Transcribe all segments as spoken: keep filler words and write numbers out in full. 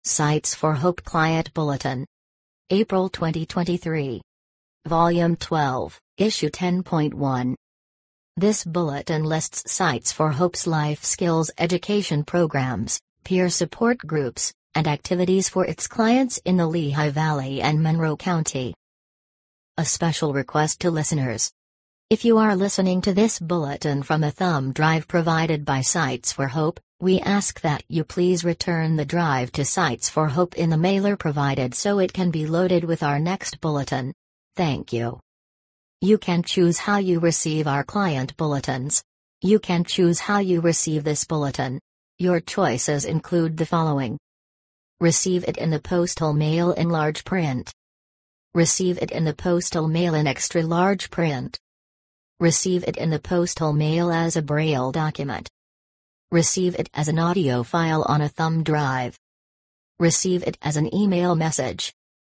Sites for Hope Client Bulletin. April twenty twenty-three. Volume twelve, Issue ten point one. This bulletin lists Sites for Hope's life skills education programs, peer support groups, and activities for its clients in the Lehigh Valley and Monroe County. A special request to listeners. If you are listening to this bulletin from a thumb drive provided by Sites for Hope, we ask that you please return the drive to Sites for Hope in the mailer provided so it can be loaded with our next bulletin. Thank you. You can choose how you receive our client bulletins. You can choose how you receive this bulletin. Your choices include the following. Receive it in the postal mail in large print. Receive it in the postal mail in extra large print. Receive it in the postal mail as a Braille document. Receive it as an audio file on a thumb drive. Receive it as an email message.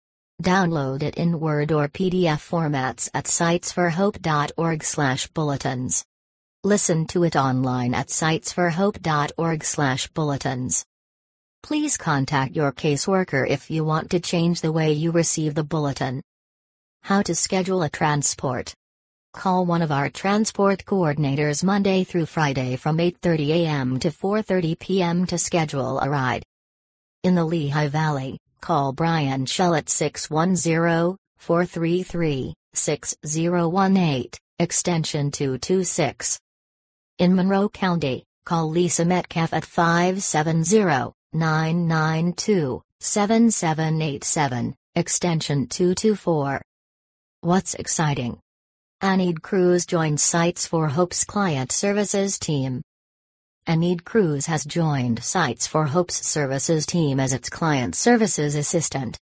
Download it in Word or P D F formats at sites for hope dot org slash bulletins. Listen to it online at sites for hope dot org slash bulletins. Please contact your caseworker if you want to change the way you receive the bulletin. How to schedule a transport. Call one of our transport coordinators Monday through Friday from eight thirty a m to four thirty p m to schedule a ride. In the Lehigh Valley, call Brian Shell at six one zero, four three three, six zero one eight, extension two two six. In Monroe County, call Lisa Metcalf at five seven zero, nine nine two, seven seven eight seven, extension two two four. What's exciting? Anid Cruz joins Sites for Hope's Client Services team. Anid Cruz has joined Sites for Hope's Services team as its Client Services Assistant.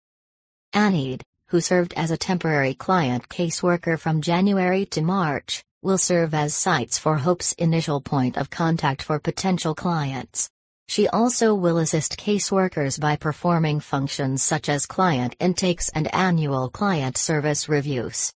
Anid, who served as a temporary client caseworker from January to March, will serve as Sites for Hope's initial point of contact for potential clients. She also will assist caseworkers by performing functions such as client intakes and annual client service reviews.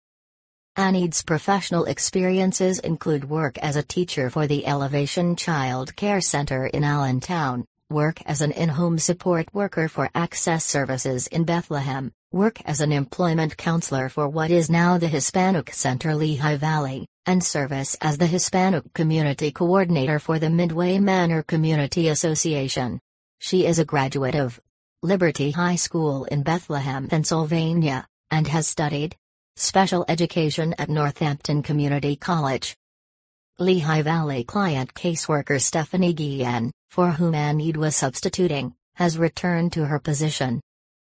Anid's professional experiences include work as a teacher for the Elevation Child Care Center in Allentown, work as an in-home support worker for Access Services in Bethlehem, work as an employment counselor for what is now the Hispanic Center Lehigh Valley, and service as the Hispanic Community Coordinator for the Midway Manor Community Association. She is a graduate of Liberty High School in Bethlehem, Pennsylvania, and has studied special education at Northampton Community College. Lehigh Valley client caseworker Stephanie Guillen, for whom Anid was substituting, has returned to her position.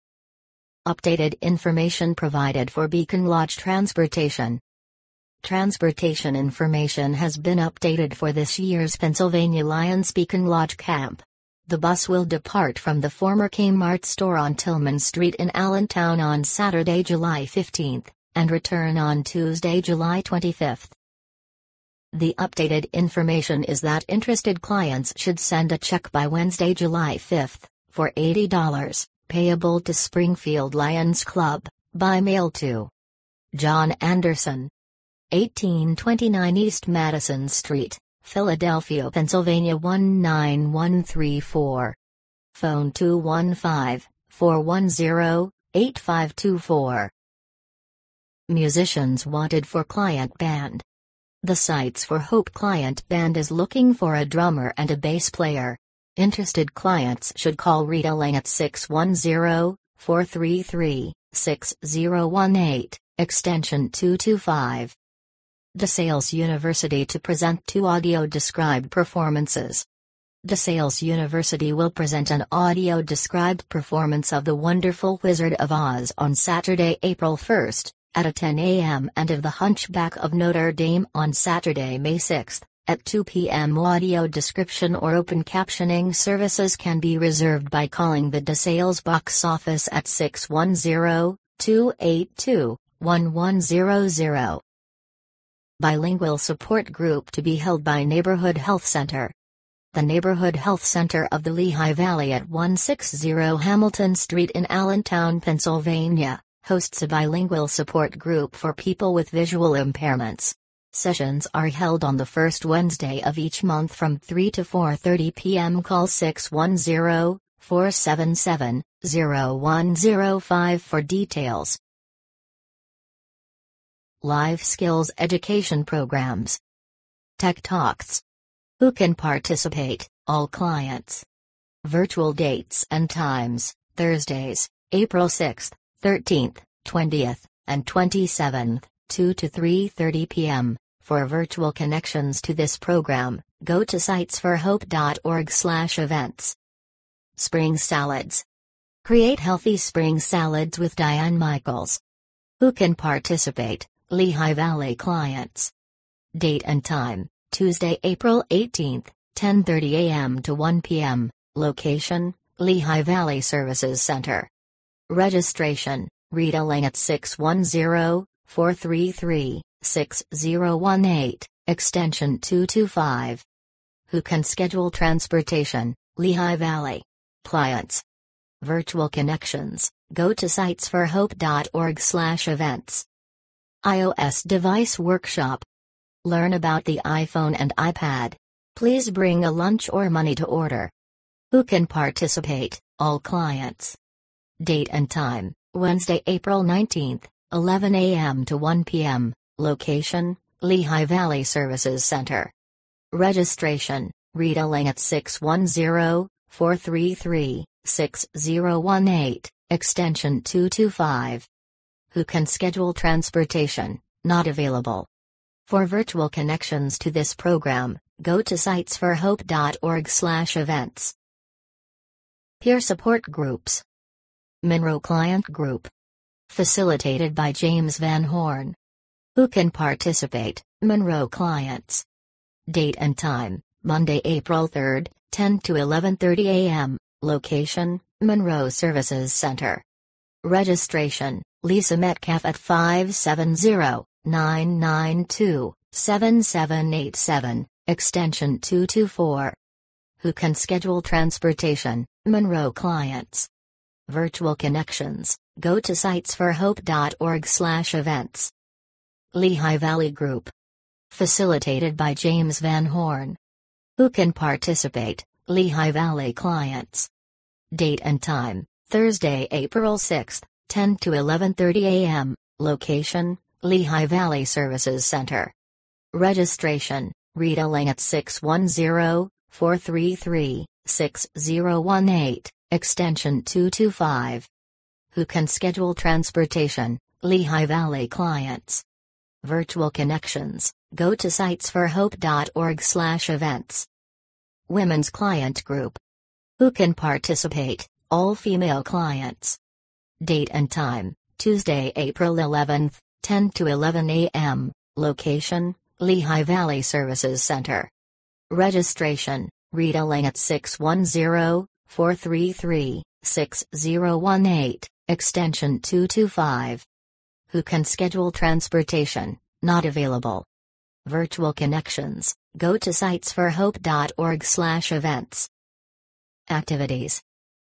Updated information provided for Beacon Lodge transportation. Transportation information has been updated for this year's Pennsylvania Lions Beacon Lodge camp. The bus will depart from the former Kmart store on Tillman Street in Allentown on Saturday, July fifteenth. And return on Tuesday, July twenty-fifth. The updated information is that interested clients should send a check by Wednesday, July fifth, for eighty dollars, payable to Springfield Lions Club, by mail to John Anderson, eighteen twenty-nine East Madison Street, Philadelphia, Pennsylvania one nine one three four. Phone two one five, four one zero, eight five two four. Musicians wanted for client band. The Sites for Hope client band is looking for a drummer and a bass player. Interested clients should call Rita Lang at six one zero, four three three, six zero one eight, extension two two five. DeSales University to present two audio-described performances. DeSales University will present an audio-described performance of The Wonderful Wizard of Oz on Saturday, April first. At ten a m and of The Hunchback of Notre Dame on Saturday, May sixth, at two p m Audio description or open captioning services can be reserved by calling the DeSales box office at six one zero, two eight two, one one zero zero. Bilingual support group to be held by Neighborhood Health Center. The Neighborhood Health Center of the Lehigh Valley at one sixty Hamilton Street in Allentown, Pennsylvania, hosts a bilingual support group for people with visual impairments. Sessions are held on the first Wednesday of each month from three to four thirty p m Call six one zero, four seven seven, zero one zero five for details. Life skills education programs. Tech Talks. Who can participate? All clients. Virtual dates and times: Thursdays, April sixth, thirteenth, twentieth, and twenty-seventh, two to three thirty p m For virtual connections to this program, go to sites for hope dot org slash events. Spring salads. Create healthy spring salads with Diane Michaels. Who can participate? Lehigh Valley clients. Date and time: Tuesday, April eighteenth, ten thirty a m to one p m Location: Lehigh Valley Services Center. Registration: Rita Lang at six one zero, four three three, six zero one eight, extension two two five. Who can schedule transportation? Lehigh Valley clients. Virtual connections, go to sites for hope dot org slash events. iOS device workshop. Learn about the iPhone and iPad. Please bring a lunch or money to order. Who can participate? All clients. Date and time: Wednesday, April nineteenth, eleven a m to one p m Location: Lehigh Valley Services Center. Registration: Rita Lang at six one zero, four three three, six zero one eight, extension two two five. Who can schedule transportation? Not available. For virtual connections to this program, go to sites for hope dot org slash events. Peer support groups. Monroe Client Group. Facilitated by James Van Horn. Who can participate? Monroe clients. Date and time: Monday, April third, ten to eleven thirty a m Location: Monroe Services Center. Registration: Lisa Metcalf at five seven zero, nine nine two, seven seven eight seven, extension two two four. Who can schedule transportation? Monroe clients. Virtual connections, go to sites for hope dot org slash events. Lehigh Valley Group. Facilitated by James Van Horn. Who can participate? Lehigh Valley clients. Date and time: Thursday, April sixth, ten to eleven thirty a m Location: Lehigh Valley Services Center. Registration: Rita Lang at six one zero, four three three, six zero one eight, extension two two five. Who can schedule transportation? Lehigh Valley clients. Virtual connections, go to sites for hope dot org slash events. Women's Client Group. Who can participate? All female clients. Date and time: Tuesday, April eleventh, ten to eleven a m Location: Lehigh Valley Services Center. Registration: Rita Lang at six one zero, four three three, six zero one eight, extension two two five. Who can schedule transportation? Not available. Virtual connections, go to sites for hope dot org slash events. Activities.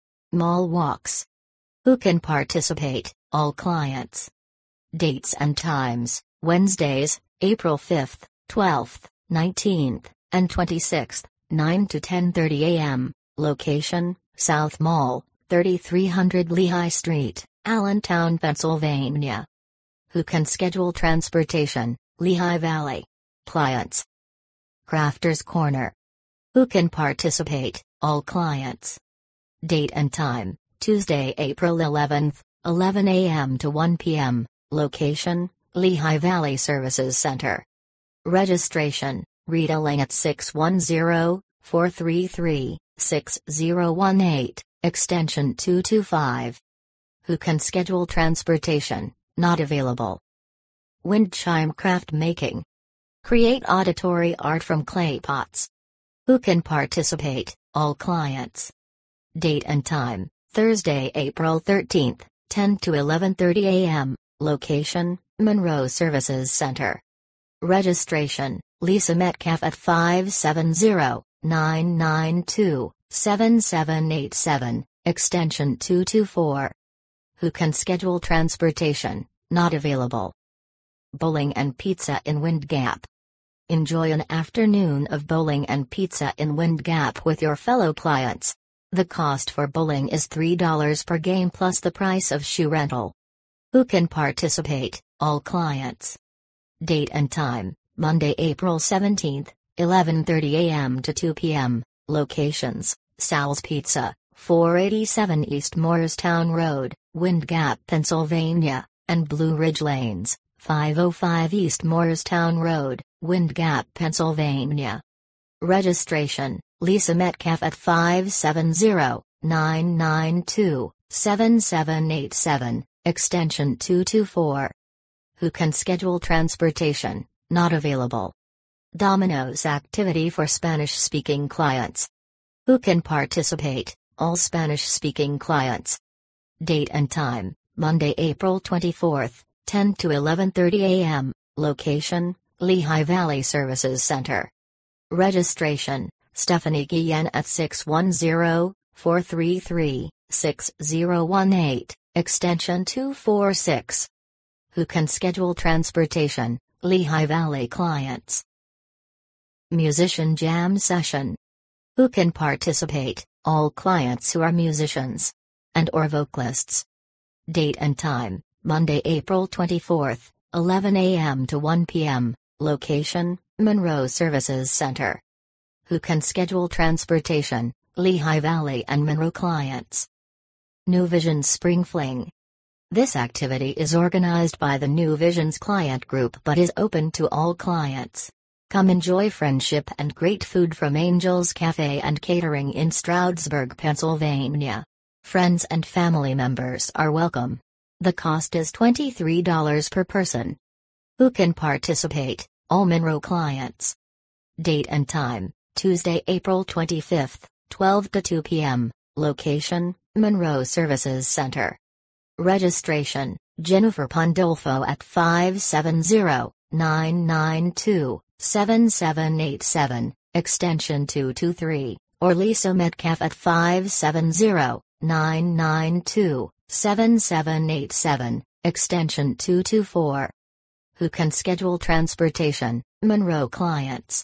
Mall walks. Who can participate? All clients. Dates and times: Wednesdays, April fifth, twelfth, nineteenth, and twenty-sixth, nine to ten thirty a m Location: South Mall, thirty-three hundred Lehigh Street, Allentown, Pennsylvania. Who can schedule transportation? Lehigh Valley clients. Crafters Corner. Who can participate? All clients. Date and time: Tuesday, April eleventh, eleven a m to one p m Location: Lehigh Valley Services Center. Registration: Rita Lang at six one zero, four three three, six zero one eight, extension two two five. Who can schedule transportation? Not available. Wind chime craft making. Create auditory art from clay pots. Who can participate? All clients. Date and time: Thursday, April thirteenth, ten to eleven thirty a m Location: Monroe Services Center. Registration: Lisa Metcalf at five seven zero, nine nine two, seven seven eight seven, extension two two four. Who can schedule transportation? Not available. Bowling and pizza in Wind Gap. Enjoy an afternoon of bowling and pizza in Wind Gap with your fellow clients. The cost for bowling is three dollars per game plus the price of shoe rental. Who can participate? All clients. Date and time, Monday, April seventeenth, eleven thirty a m to two p m Locations, Sal's Pizza, four eighty-seven East Morristown Road, Wind Gap, Pennsylvania, and Blue Ridge Lanes, five oh five East Morristown Road, Wind Gap, Pennsylvania. Registration, Lisa Metcalf at five seven zero, nine nine two, seven seven eight seven, extension two two four. Who can schedule transportation? Not available. Domino's activity for Spanish-speaking clients. Who can participate? All Spanish-speaking clients. Date and time, Monday, April twenty-fourth, ten to eleven thirty a m Location, Lehigh Valley Services Center. Registration, Stephanie Guillen at six one zero, four three three, six zero one eight, extension two four six. Who can schedule transportation? Lehigh Valley clients. Musician Jam Session. Who can participate? All clients who are musicians and or vocalists. Date and time, Monday, April twenty-fourth, eleven a m to one p m Location, Monroe Services Center. Who can schedule transportation? Lehigh Valley and Monroe clients. New Visions Spring Fling. This activity is organized by the New Visions client group but is open to all clients. Come enjoy friendship and great food from Angels Cafe and Catering in Stroudsburg, Pennsylvania. Friends and family members are welcome. The cost is twenty-three dollars per person. Who can participate? All Monroe clients. Date and time, Tuesday, April twenty-fifth, twelve to two p m Location, Monroe Services Center. Registration, Jennifer Pandolfo at five seven zero, nine nine two, seven seven eight seven, extension two two three, or Lisa Metcalf at five seven zero, nine nine two, seven seven eight seven, extension two two four. Who can schedule transportation? Monroe clients.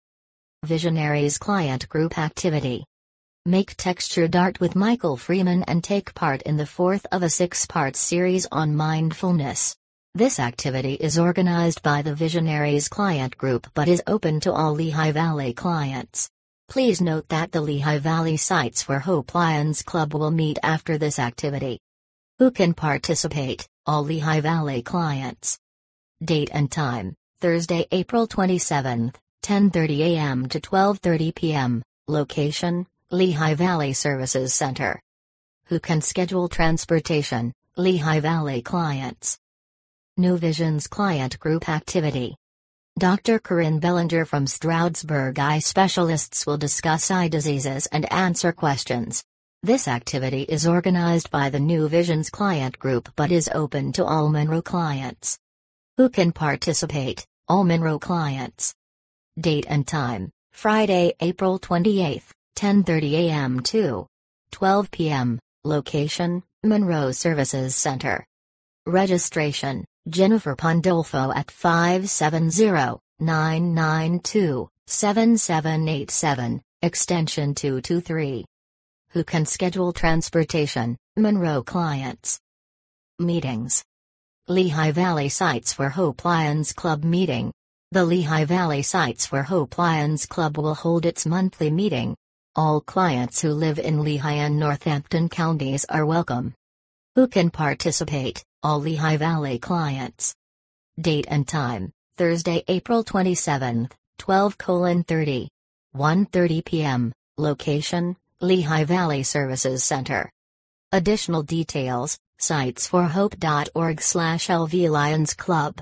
Visionaries Client Group Activity. Make textured art with Michael Freeman and take part in the fourth of a six-part series on mindfulness. This activity is organized by the Visionaries Client Group but is open to all Lehigh Valley clients. Please note that the Lehigh Valley sites for Hope Lions Club will meet after this activity. Who can participate? All Lehigh Valley clients. Date and time, Thursday, April twenty-seventh, ten thirty a m to twelve thirty p m Location, Lehigh Valley Services Center. Who can schedule transportation? Lehigh Valley clients. New Visions Client Group Activity. Doctor Corinne Bellinger from Stroudsburg Eye Specialists will discuss eye diseases and answer questions. This activity is organized by the New Visions Client Group but is open to all Monroe clients. Who can participate? All Monroe clients. Date and time, Friday, April twenty-eighth, ten thirty a m to twelve p m Location, Monroe Services Center. Registration, Jennifer Pandolfo at five seven zero, nine nine two, seven seven eight seven, extension two two three. Who can schedule transportation? Monroe clients. Meetings. Lehigh Valley Sites for Hope Lions Club meeting. The Lehigh Valley Sites for Hope Lions Club will hold its monthly meeting. All clients who live in Lehigh and Northampton counties are welcome. Who can participate? All Lehigh Valley clients. Date and time, Thursday, April twenty-seventh, twelve thirty. one thirty p m Location, Lehigh Valley Services Center. Additional details, sites for hope dot org slash L V Lions Club.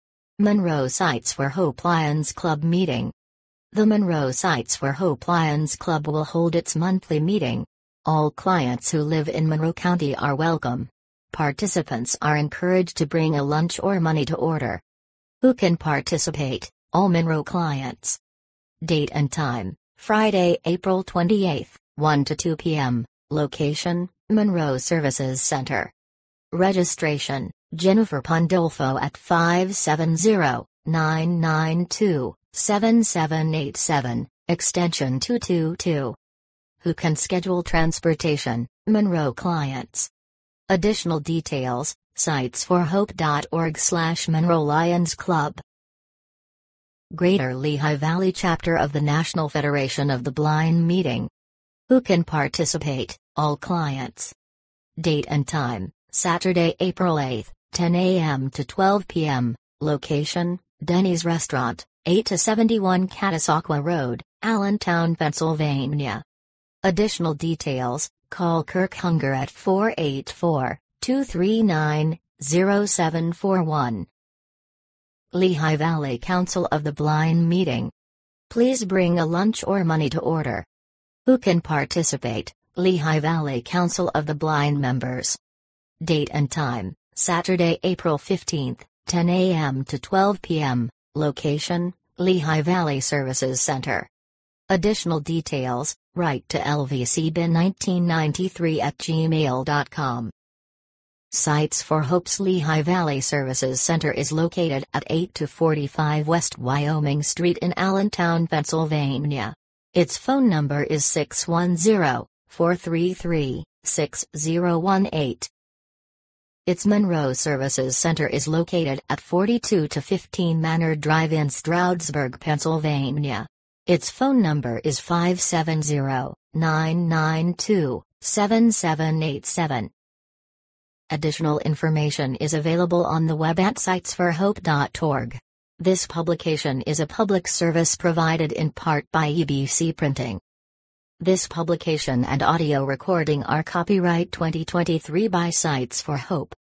Monroe Sites for Hope Lions Club meeting. The Monroe Sites for Hope Lions Club will hold its monthly meeting. All clients who live in Monroe County are welcome. Participants are encouraged to bring a lunch or money to order. Who can participate? All Monroe clients. Date and time, Friday, April twenty-eighth, one to two p m Location, Monroe Services Center. Registration, Jennifer Pandolfo at five seven zero, nine nine two, seven seven eight seven, extension two two two. who can schedule transportation, Monroe clients. Additional details, sites for hope dot org slash Monroe Lions Club. Greater Lehigh Valley Chapter of the National Federation of the Blind meeting. Who can participate? All clients. Date and time, Saturday, April eighth, ten a m to twelve p m Location, Denny's Restaurant, eight to seventy-one Catasauqua Road, Allentown, Pennsylvania. Additional details, call Kirk Hunger at four eight four, two three nine, zero seven four one. Lehigh Valley Council of the Blind meeting. Please bring a lunch or money to order. Who can participate? Lehigh Valley Council of the Blind members. Date and time, Saturday, April fifteenth, ten a m to twelve p m Location, Lehigh Valley Services Center. Additional details, write to L V C B I N nineteen ninety-three at gmail dot com. Sites for Hope's Lehigh Valley Services Center is located at eight two forty-five West Wyoming Street in Allentown, Pennsylvania. Its phone number is six one zero, four three three, six zero one eight. Its Monroe Services Center is located at forty-two to fifteen Manor Drive in Stroudsburg, Pennsylvania. Its phone number is five seven zero, nine nine two, seven seven eight seven. Additional information is available on the web at sites for hope dot org. This publication is a public service provided in part by E B C Printing. This publication and audio recording are copyright twenty twenty-three by Sites for Hope.